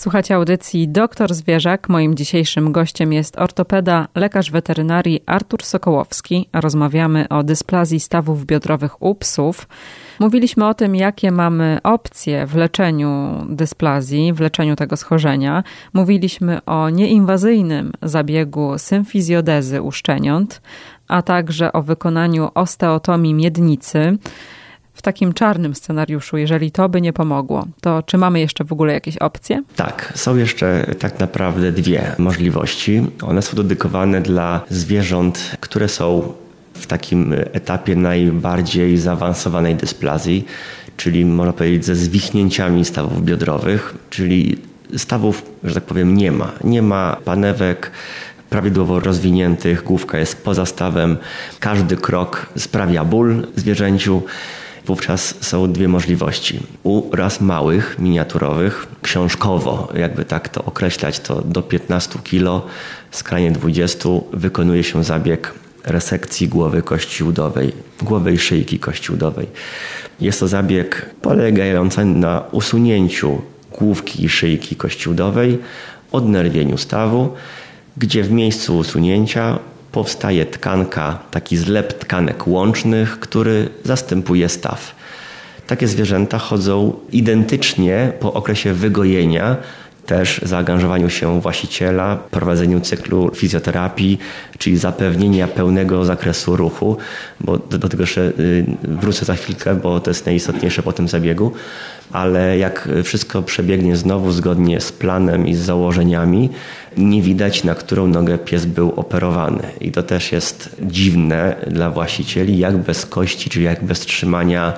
Słuchacie audycji Doktor Zwierzak. Moim dzisiejszym gościem jest ortopeda, lekarz weterynarii Artur Sokołowski. Rozmawiamy o dysplazji stawów biodrowych u psów. Mówiliśmy o tym, jakie mamy opcje w leczeniu dysplazji, w leczeniu tego schorzenia. Mówiliśmy o nieinwazyjnym zabiegu symfizjodezy u szczeniąt, a także o wykonaniu osteotomii miednicy. W takim czarnym scenariuszu, jeżeli to by nie pomogło, to czy mamy jeszcze w ogóle jakieś opcje? Tak, są jeszcze tak naprawdę dwie możliwości. One są dedykowane dla zwierząt, które są w takim etapie najbardziej zaawansowanej dysplazji, czyli można powiedzieć ze zwichnięciami stawów biodrowych, czyli stawów, że tak powiem, nie ma. Nie ma panewek prawidłowo rozwiniętych, główka jest poza stawem, każdy krok sprawia ból zwierzęciu. Wówczas są dwie możliwości. U ras małych, miniaturowych, książkowo, jakby tak to określać, to do 15 kg, skrajnie 20, wykonuje się zabieg resekcji głowy kości udowej, głowy i szyjki kości udowej. Jest to zabieg polegający na usunięciu główki i szyjki kości udowej, odnerwieniu stawu, gdzie w miejscu usunięcia powstaje tkanka, taki zlep tkanek łącznych, który zastępuje staw. Takie zwierzęta chodzą identycznie po okresie wygojenia, też zaangażowaniu się właściciela, prowadzeniu cyklu fizjoterapii, czyli zapewnienia pełnego zakresu ruchu, bo do tego jeszcze wrócę za chwilkę, bo to jest najistotniejsze po tym zabiegu, ale jak wszystko przebiegnie znowu zgodnie z planem i z założeniami, nie widać, na którą nogę pies był operowany. I to też jest dziwne dla właścicieli, jak bez kości, czyli jak bez trzymania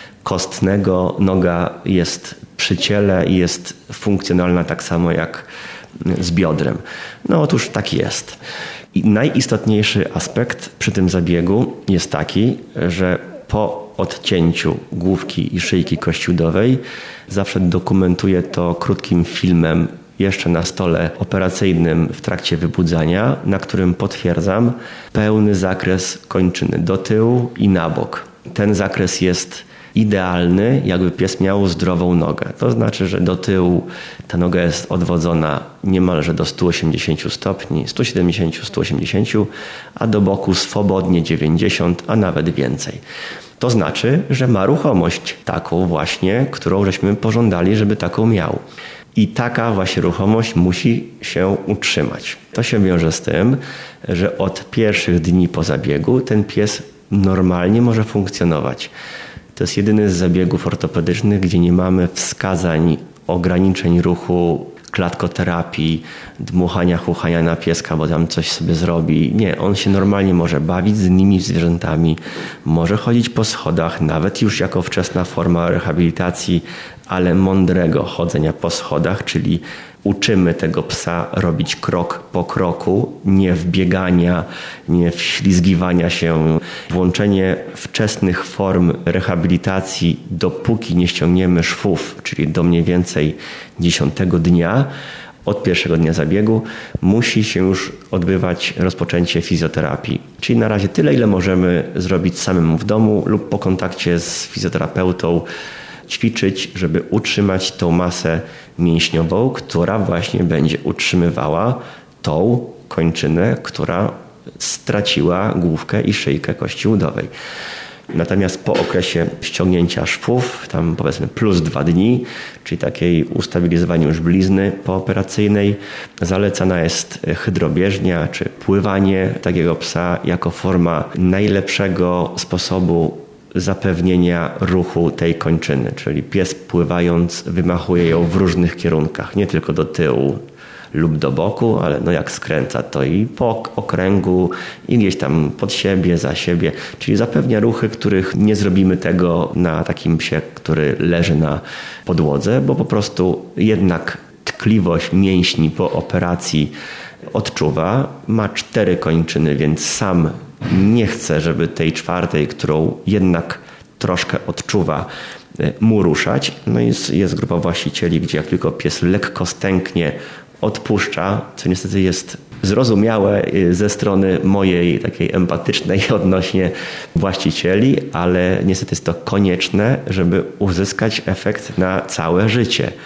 kostnego noga jest przy ciele i jest funkcjonalna tak samo jak z biodrem. No otóż tak jest. I najistotniejszy aspekt przy tym zabiegu jest taki, że po odcięciu główki i szyjki kości udowej zawsze dokumentuję to krótkim filmem jeszcze na stole operacyjnym w trakcie wybudzania, na którym potwierdzam pełny zakres kończyny do tyłu i na bok. Ten zakres jest idealny, jakby pies miał zdrową nogę. To znaczy, że do tyłu ta noga jest odwodzona niemalże do 180 stopni, 170, 180, a do boku swobodnie 90, a nawet więcej. To znaczy, że ma ruchomość taką właśnie, którą żeśmy pożądali, żeby taką miał. I taka właśnie ruchomość musi się utrzymać. To się wiąże z tym, że od pierwszych dni po zabiegu ten pies normalnie może funkcjonować. To jest jedyny z zabiegów ortopedycznych, gdzie nie mamy wskazań ograniczeń ruchu, klatkoterapii, dmuchania, chuchania na pieska, bo tam coś sobie zrobi. Nie, on się normalnie może bawić z innymi zwierzętami, może chodzić po schodach, nawet już jako wczesna forma rehabilitacji, ale mądrego chodzenia po schodach, czyli uczymy tego psa robić krok po kroku, nie wbiegania, nie wślizgiwania się. Włączenie wczesnych form rehabilitacji, dopóki nie ściągniemy szwów, czyli do mniej więcej 10 dnia, od pierwszego dnia zabiegu, musi się już odbywać rozpoczęcie fizjoterapii. Czyli na razie tyle, ile możemy zrobić samemu w domu lub po kontakcie z fizjoterapeutą, ćwiczyć, żeby utrzymać tą masę mięśniową, która właśnie będzie utrzymywała tą kończynę, która straciła główkę i szyjkę kości udowej. Natomiast po okresie ściągnięcia szwów, tam powiedzmy plus 2 dni, czyli takiej ustabilizowaniu już blizny pooperacyjnej, zalecana jest hydrobieżnia czy pływanie takiego psa jako forma najlepszego sposobu zapewnienia ruchu tej kończyny, czyli pies pływając wymachuje ją w różnych kierunkach, nie tylko do tyłu lub do boku, ale no jak skręca to i po okręgu i gdzieś tam pod siebie, za siebie, czyli zapewnia ruchy, których nie zrobimy tego na takim psie, który leży na podłodze, bo po prostu jednak tkliwość mięśni po operacji odczuwa, ma 4 kończyny, więc sam nie chce, żeby tej 4, którą jednak troszkę odczuwa, mu ruszać. No i jest grupa właścicieli, gdzie jak tylko pies lekko stęknie, odpuszcza, co niestety jest zrozumiałe ze strony mojej takiej empatycznej odnośnie właścicieli, ale niestety jest to konieczne, żeby uzyskać efekt na całe życie.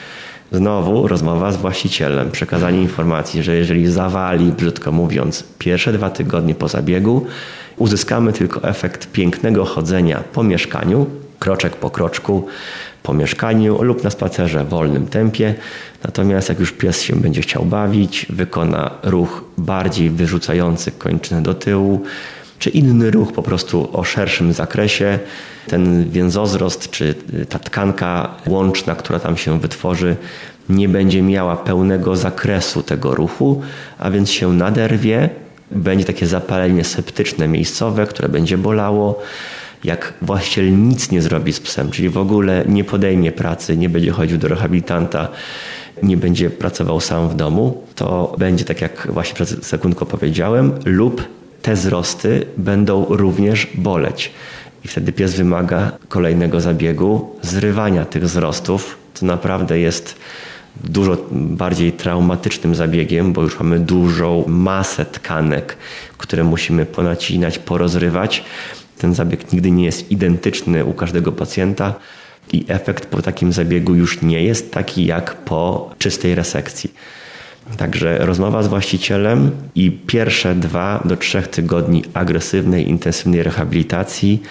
Znowu rozmowa z właścicielem, przekazanie informacji, że jeżeli zawali, brzydko mówiąc, pierwsze 2 tygodnie po zabiegu, uzyskamy tylko efekt pięknego chodzenia po mieszkaniu, kroczek po kroczku, po mieszkaniu lub na spacerze w wolnym tempie. Natomiast jak już pies się będzie chciał bawić, wykona ruch bardziej wyrzucający kończynę do tyłu, czy inny ruch po prostu o szerszym zakresie, ten więzozrost, czy ta tkanka łączna, która tam się wytworzy, nie będzie miała pełnego zakresu tego ruchu, a więc się naderwie, będzie takie zapalenie septyczne miejscowe, które będzie bolało. Jak właściciel nic nie zrobi z psem, czyli w ogóle nie podejmie pracy, nie będzie chodził do rehabilitanta, nie będzie pracował sam w domu, to będzie tak jak właśnie przed sekundką powiedziałem, lub te wzrosty będą również boleć. I wtedy pies wymaga kolejnego zabiegu, zrywania tych wzrostów, co naprawdę jest dużo bardziej traumatycznym zabiegiem, bo już mamy dużą masę tkanek, które musimy ponacinać, porozrywać. Ten zabieg nigdy nie jest identyczny u każdego pacjenta i efekt po takim zabiegu już nie jest taki jak po czystej resekcji. Także rozmowa z właścicielem i pierwsze 2 do 3 tygodni agresywnej, intensywnej rehabilitacji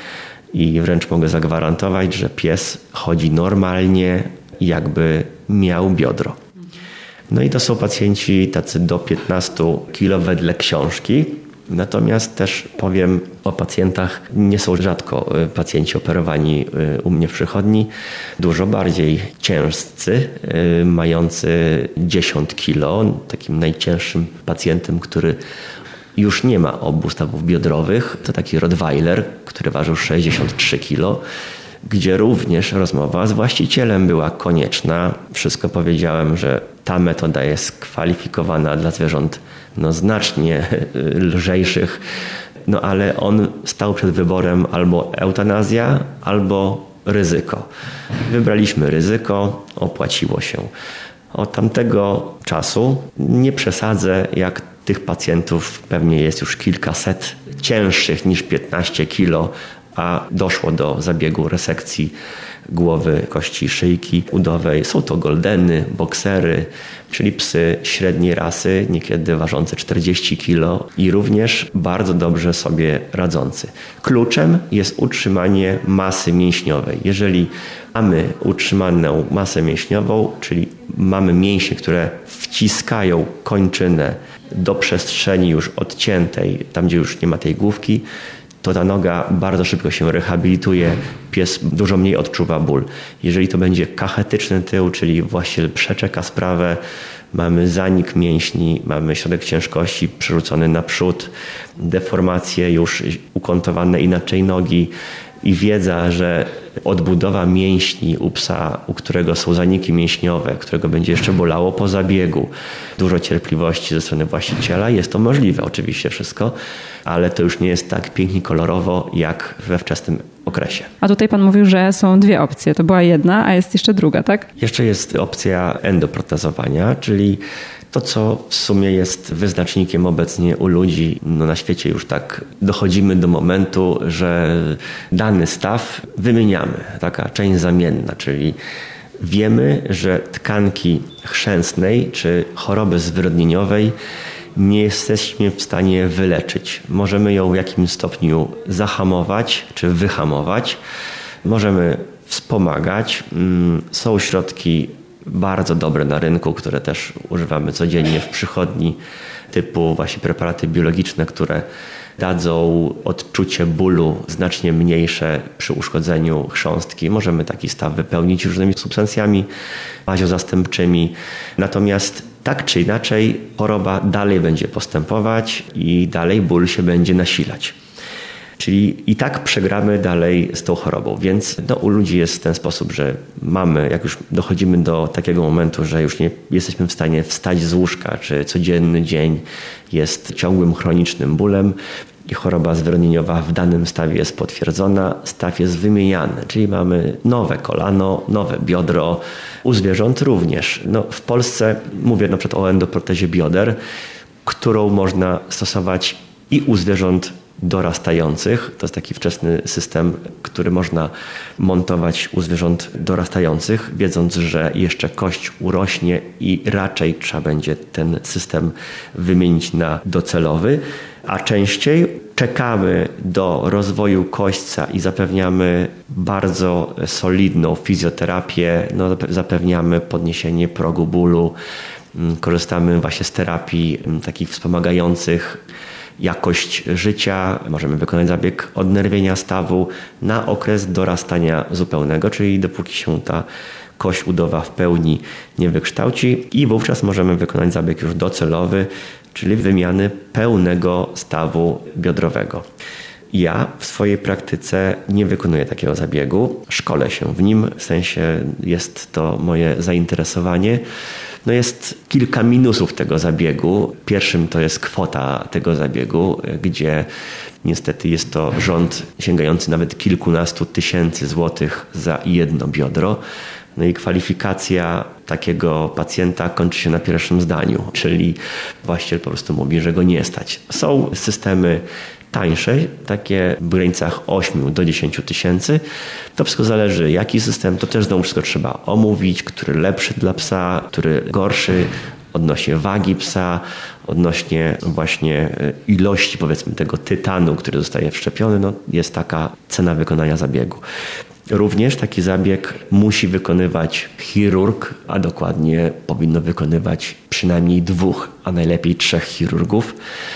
i wręcz mogę zagwarantować, że pies chodzi normalnie, jakby miał biodro. No i to są pacjenci tacy do 15 kg wedle książki. Natomiast też powiem o pacjentach, nie są rzadko pacjenci operowani u mnie w przychodni, dużo bardziej ciężcy, mający 10 kg, takim najcięższym pacjentem, który już nie ma obu stawów biodrowych, to taki Rottweiler, który ważył 63 kg, gdzie również rozmowa z właścicielem była konieczna. Wszystko powiedziałem, że ta metoda jest kwalifikowana dla zwierząt znacznie lżejszych, ale on stał przed wyborem albo eutanazja, albo ryzyko. Wybraliśmy ryzyko, opłaciło się. Od tamtego czasu nie przesadzę, jak tych pacjentów pewnie jest już kilkaset cięższych niż 15 kg, a doszło do zabiegu resekcji głowy, kości szyjki udowej. Są to goldeny, boksery, czyli psy średniej rasy, niekiedy ważące 40 kg i również bardzo dobrze sobie radzący. Kluczem jest utrzymanie masy mięśniowej. Jeżeli mamy utrzymaną masę mięśniową, czyli mamy mięśnie, które wciskają kończynę do przestrzeni już odciętej, tam gdzie już nie ma tej główki, to ta noga bardzo szybko się rehabilituje, pies dużo mniej odczuwa ból. Jeżeli to będzie kachetyczny tył, czyli właściciel przeczeka sprawę, mamy zanik mięśni, mamy środek ciężkości przerzucony naprzód, deformacje już ukontowane inaczej nogi i wiedza, że odbudowa mięśni u psa, u którego są zaniki mięśniowe, którego będzie jeszcze bolało po zabiegu, dużo cierpliwości ze strony właściciela, jest to możliwe oczywiście wszystko, ale to już nie jest tak pięknie kolorowo jak we wczesnym okresie. A tutaj pan mówił, że są 2 opcje. To była jedna, a jest jeszcze druga, tak? Jeszcze jest opcja endoprotezowania, czyli to, co w sumie jest wyznacznikiem obecnie u ludzi na świecie, już tak dochodzimy do momentu, że dany staw wymieniamy. Taka część zamienna, czyli wiemy, że tkanki chrzęsnej czy choroby zwyrodnieniowej nie jesteśmy w stanie wyleczyć. Możemy ją w jakimś stopniu zahamować czy wyhamować. Możemy wspomagać. Są środki bardzo dobre na rynku, które też używamy codziennie w przychodni, typu właśnie preparaty biologiczne, które dadzą odczucie bólu znacznie mniejsze przy uszkodzeniu chrząstki. Możemy taki staw wypełnić różnymi substancjami maziozastępczymi. Natomiast tak czy inaczej choroba dalej będzie postępować i dalej ból się będzie nasilać. Czyli i tak przegramy dalej z tą chorobą. Więc u ludzi jest w ten sposób, że mamy, jak już dochodzimy do takiego momentu, że już nie jesteśmy w stanie wstać z łóżka, czy codzienny dzień jest ciągłym chronicznym bólem i choroba zwyrodnieniowa w danym stawie jest potwierdzona, staw jest wymieniany, czyli mamy nowe kolano, nowe biodro, u zwierząt również. W Polsce mówię na przykład o endoprotezie bioder, którą można stosować i u zwierząt dorastających. To jest taki wczesny system, który można montować u zwierząt dorastających, wiedząc, że jeszcze kość urośnie i raczej trzeba będzie ten system wymienić na docelowy, a częściej czekamy do rozwoju kośćca i zapewniamy bardzo solidną fizjoterapię, zapewniamy podniesienie progu bólu, korzystamy właśnie z terapii takich wspomagających jakość życia. Możemy wykonać zabieg odnerwienia stawu na okres dorastania zupełnego, czyli dopóki się ta kość udowa w pełni nie wykształci i wówczas możemy wykonać zabieg już docelowy, czyli wymiany pełnego stawu biodrowego. Ja w swojej praktyce nie wykonuję takiego zabiegu, szkolę się w nim, w sensie jest to moje zainteresowanie. Jest kilka minusów tego zabiegu. Pierwszym to jest kwota tego zabiegu, gdzie niestety jest to rząd sięgający nawet kilkunastu tysięcy złotych za jedno biodro. I kwalifikacja takiego pacjenta kończy się na pierwszym zdaniu, czyli właściciel po prostu mówi, że go nie stać. Są systemy tańsze, takie w granicach 8 do 10 tysięcy. To wszystko zależy, jaki system, to też znowu wszystko trzeba omówić, który lepszy dla psa, który gorszy odnośnie wagi psa, odnośnie właśnie ilości powiedzmy tego tytanu, który zostaje wszczepiony. Jest taka cena wykonania zabiegu. Również taki zabieg musi wykonywać chirurg, a dokładnie powinno wykonywać przynajmniej 2, a najlepiej 3 chirurgów,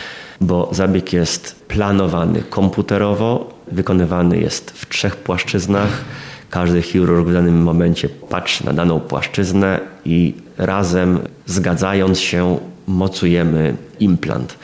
bo zabieg jest planowany komputerowo, wykonywany jest w 3 płaszczyznach. Każdy chirurg w danym momencie patrzy na daną płaszczyznę i razem, zgadzając się, mocujemy implant.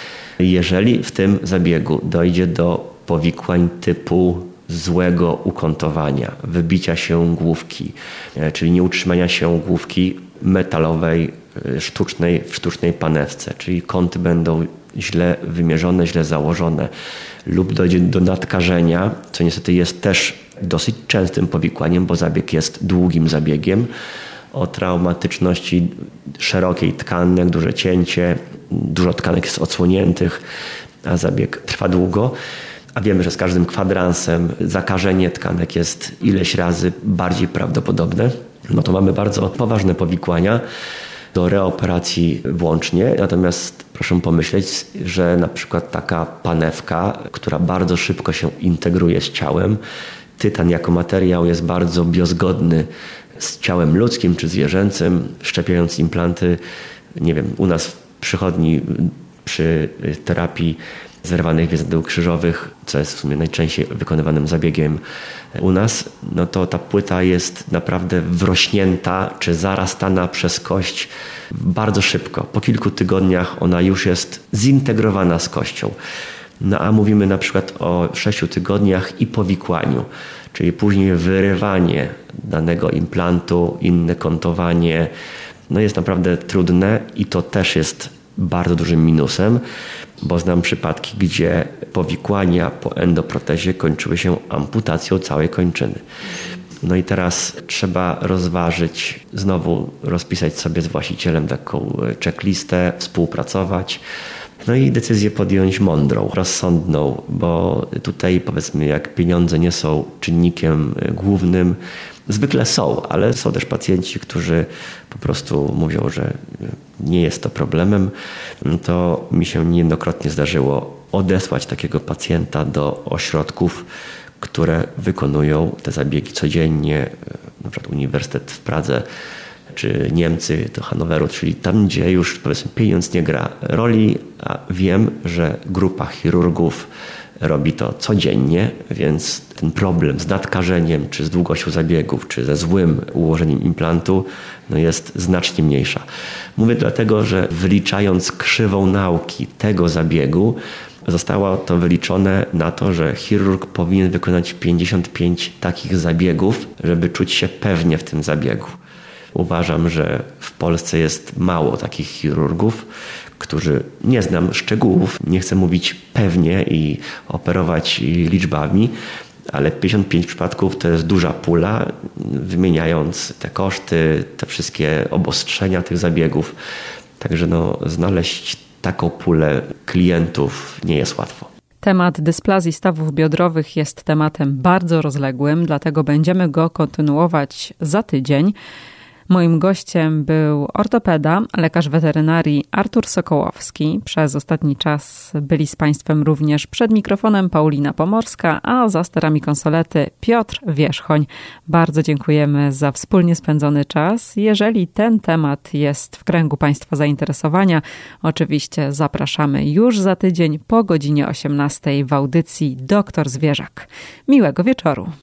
Jeżeli w tym zabiegu dojdzie do powikłań typu złego ukątowania, wybicia się główki, czyli nieutrzymania się główki metalowej, sztucznej w sztucznej panewce, czyli kąty będą źle wymierzone, źle założone lub dojdzie do nadkażenia, co niestety jest też dosyć częstym powikłaniem, bo zabieg jest długim zabiegiem o traumatyczności szerokiej tkanki, duże cięcie, dużo tkanek jest odsłoniętych, a zabieg trwa długo. A wiemy, że z każdym kwadransem zakażenie tkanek jest ileś razy bardziej prawdopodobne. To mamy bardzo poważne powikłania, do reoperacji włącznie. Natomiast proszę pomyśleć, że na przykład taka panewka, która bardzo szybko się integruje z ciałem, tytan jako materiał jest bardzo biozgodny z ciałem ludzkim czy zwierzęcym, wszczepiając implanty, u nas w przychodni przy terapii zerwanych więzadeł krzyżowych, co jest w sumie najczęściej wykonywanym zabiegiem u nas, to ta płyta jest naprawdę wrośnięta czy zarastana przez kość bardzo szybko. Po kilku tygodniach ona już jest zintegrowana z kością. A mówimy na przykład o 6 tygodniach i powikłaniu, czyli później wyrywanie danego implantu, inne kątowanie. Jest naprawdę trudne i to też jest bardzo dużym minusem, bo znam przypadki, gdzie powikłania po endoprotezie kończyły się amputacją całej kończyny. I teraz trzeba rozważyć, znowu rozpisać sobie z właścicielem taką checklistę, współpracować, i decyzję podjąć mądrą, rozsądną, bo tutaj powiedzmy, jak pieniądze nie są czynnikiem głównym, zwykle są, ale są też pacjenci, którzy po prostu mówią, że nie jest to problemem. To mi się niejednokrotnie zdarzyło odesłać takiego pacjenta do ośrodków, które wykonują te zabiegi codziennie, na przykład Uniwersytet w Pradze, czy Niemcy do Hanoweru, czyli tam, gdzie już powiedzmy pieniądz nie gra roli, a wiem, że grupa chirurgów robi to codziennie, więc ten problem z nadkażeniem, czy z długością zabiegów, czy ze złym ułożeniem implantu jest znacznie mniejsza. Mówię dlatego, że wyliczając krzywą nauki tego zabiegu, zostało to wyliczone na to, że chirurg powinien wykonać 55 takich zabiegów, żeby czuć się pewnie w tym zabiegu. Uważam, że w Polsce jest mało takich chirurgów, którzy, nie znam szczegółów, nie chcę mówić pewnie i operować liczbami, ale 55 przypadków to jest duża pula, wymieniając te koszty, te wszystkie obostrzenia tych zabiegów. Także znaleźć taką pulę klientów nie jest łatwo. Temat dysplazji stawów biodrowych jest tematem bardzo rozległym, dlatego będziemy go kontynuować za tydzień. Moim gościem był ortopeda, lekarz weterynarii Artur Sokołowski. Przez ostatni czas byli z Państwem również przed mikrofonem Paulina Pomorska, a za sterami konsolety Piotr Wierzchoń. Bardzo dziękujemy za wspólnie spędzony czas. Jeżeli ten temat jest w kręgu Państwa zainteresowania, oczywiście zapraszamy już za tydzień po godzinie 18 w audycji Doktor Zwierzak. Miłego wieczoru.